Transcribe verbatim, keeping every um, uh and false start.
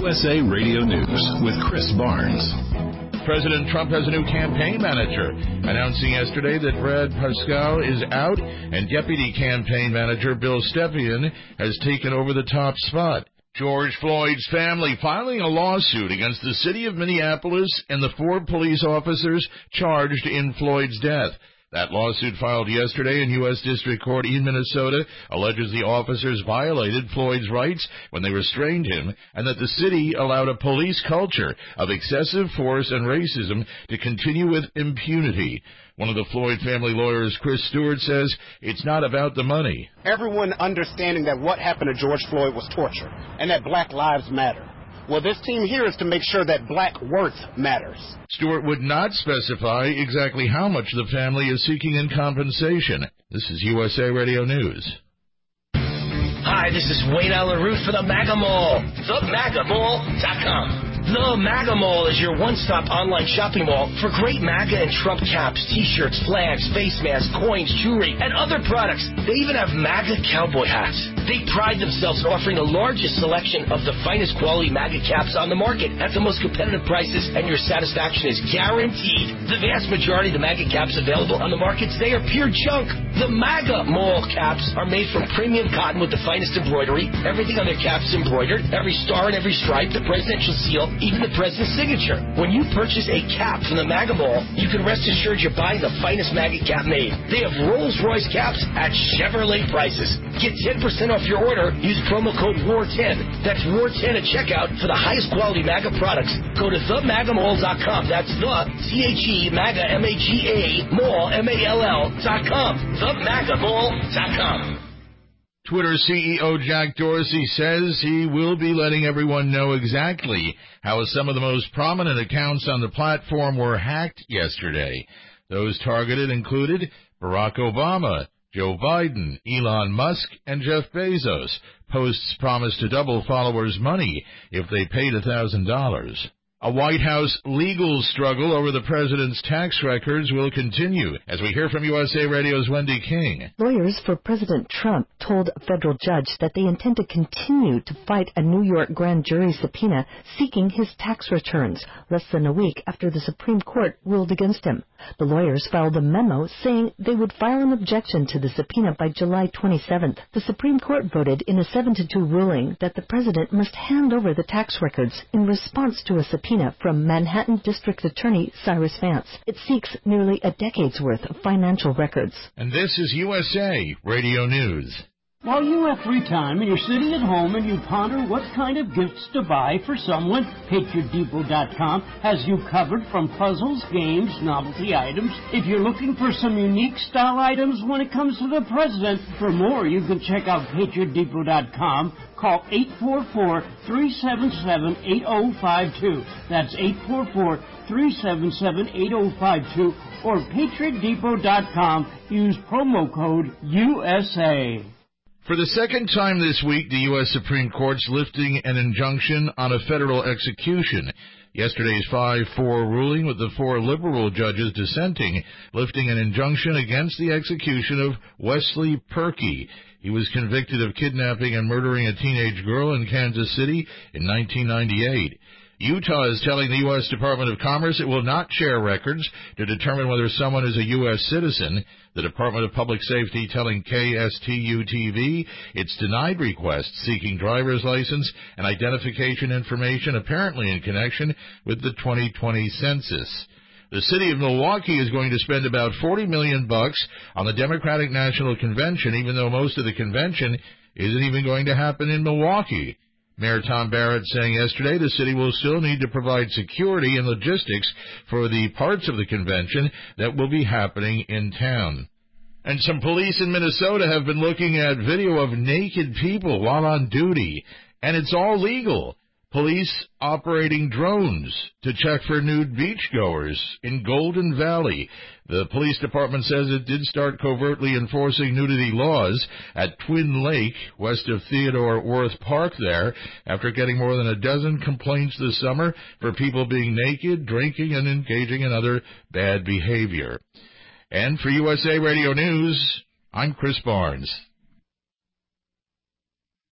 U S A Radio News with Chris Barnes. President Trump has a new campaign manager, announcing yesterday that Brad Pascal is out and Deputy Campaign Manager Bill Stepien has taken over the top spot. George Floyd's family filing a lawsuit against the city of Minneapolis and the four police officers charged in Floyd's death. That lawsuit, filed yesterday in U S District Court in Minnesota, alleges the officers violated Floyd's rights when they restrained him and that the city allowed a police culture of excessive force and racism to continue with impunity. One of the Floyd family lawyers, Chris Stewart, says it's not about the money. Everyone understanding that what happened to George Floyd was torture and that black lives matter. Well, this team here is to make sure that black worth matters. Stewart would not specify exactly how much the family is seeking in compensation. This is U S A Radio News. Hi, this is Wayne Allen Root for the MAGA Mall, the maga mall dot com. The MAGA Mall is your one-stop online shopping mall for great MAGA and Trump caps, T-shirts, flags, face masks, coins, jewelry, and other products. They even have MAGA cowboy hats. They pride themselves in offering the largest selection of the finest quality MAGA caps on the market at the most competitive prices, and your satisfaction is guaranteed. The vast majority of the MAGA caps available on the market today are pure junk. The MAGA Mall caps are made from premium cotton with the finest embroidery. Everything on their caps is embroidered. Every star and every stripe, the presidential seal, even the president's signature. When you purchase a cap from the MAGA Mall, you can rest assured you're buying the finest MAGA cap made. They have Rolls-Royce caps at Chevrolet prices. Get ten percent off your order. Use promo code W A R ten. That's W A R ten at checkout for the highest quality MAGA products. Go to the maga mall dot com. That's the T H E MAGA M A G A Mall M A L L dot com. the maga mall dot com. Twitter C E O Jack Dorsey says he will be letting everyone know exactly how some of the most prominent accounts on the platform were hacked yesterday. Those targeted included Barack Obama, Joe Biden, Elon Musk, and Jeff Bezos. Posts promised to double followers' money if they paid one thousand dollars. A White House legal struggle over the president's tax records will continue, as we hear from U S A Radio's Wendy King. Lawyers for President Trump told a federal judge that they intend to continue to fight a New York grand jury subpoena seeking his tax returns, less than a week after the Supreme Court ruled against him. The lawyers filed a memo saying they would file an objection to the subpoena by July twenty-seventh. The Supreme Court voted in a seven to two ruling that the president must hand over the tax records in response to a subpoena from Manhattan District Attorney Cyrus Vance. It seeks nearly a decade's worth of financial records. And this is U S A Radio News. While you have free time and you're sitting at home and you ponder what kind of gifts to buy for someone, Patriot Depot dot com has you covered from puzzles, games, novelty items. If you're looking for some unique style items when it comes to the president, for more you can check out Patriot Depot dot com. Call eight four four, three seven seven, eight zero five two. That's eight four four, three seven seven, eight zero five two. Or Patriot Depot dot com. Use promo code U S A. For the second time this week, the U S Supreme Court's lifting an injunction on a federal execution. Yesterday's five four ruling, with the four liberal judges dissenting, lifting an injunction against the execution of Wesley Perkey. He was convicted of kidnapping and murdering a teenage girl in Kansas City in nineteen ninety-eight. Utah is telling the U S Department of Commerce it will not share records to determine whether someone is a U S citizen. The Department of Public Safety telling K S T U T V it's denied requests seeking driver's license and identification information, apparently in connection with the twenty twenty census. The city of Milwaukee is going to spend about forty million bucks on the Democratic National Convention, even though most of the convention isn't even going to happen in Milwaukee. Mayor Tom Barrett saying yesterday the city will still need to provide security and logistics for the parts of the convention that will be happening in town. And some police in Minnesota have been looking at video of naked people while on duty, and it's all legal. Police operating drones to check for nude beachgoers in Golden Valley. The police department says it did start covertly enforcing nudity laws at Twin Lake, west of Theodore Worth Park there, after getting more than a dozen complaints this summer for people being naked, drinking, and engaging in other bad behavior. And for U S A Radio News, I'm Chris Barnes.